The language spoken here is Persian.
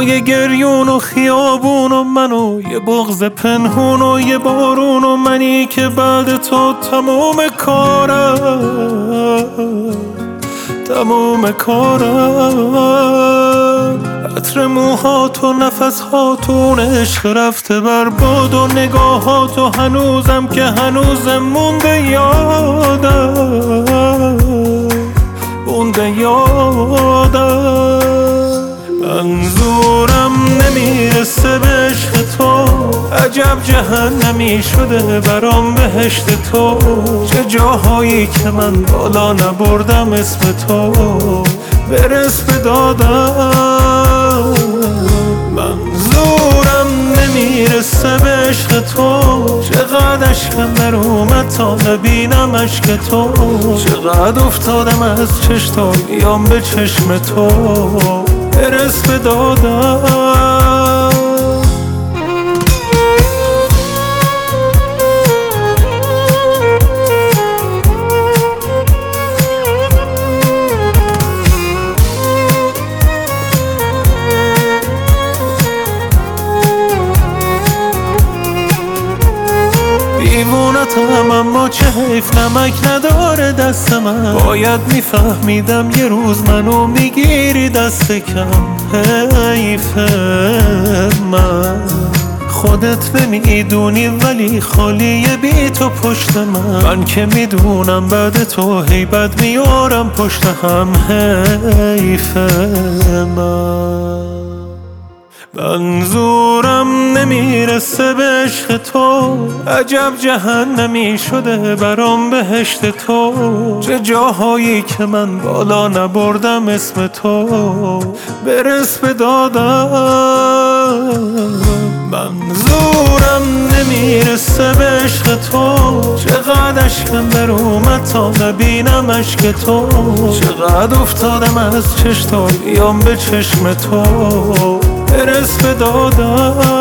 یه گریون و خیابون و من و یه بغض پنهون و یه بارون و منی که بعد تو تموم کارم عطر موهات و نفسهاتون عشق رفته بر باد و نگاهاتو هنوزم که هنوزم مونده یادم منظورم نمیرسه به عشق تو، عجب جهنمی شده برام بهشت تو. چه جاهایی که من بالا نبردم اسم تو برس به دادم. منظورم نمیرسه به عشق تو، چقدر اشکم در اومد تا نبینم اشک تو. چقدر افتادم از چشم بیام به چشم تو برس به دادم. دیوونتم اما چه حیف نمک نداره دست من. باید میفهمیدم یه روز منو میگیری دست کم. حیف من خودت نمیدونی ولی خالیه بی تو پشت من که میدونم بعد تو هیبت میارم پشت هم. حیف من منظورم نمیرسه به عشق تو، عجب جهنمی شده برام بهشت تو. چه جاهایی که من بالا نبردم اسم تو برس به دادم. منظورم نمیرسه به عشق تو، چقدر اشکم در اومد تا نبینم اشک تو. چقدر افتادم از چشم بیام به چشم تو برس به دادم.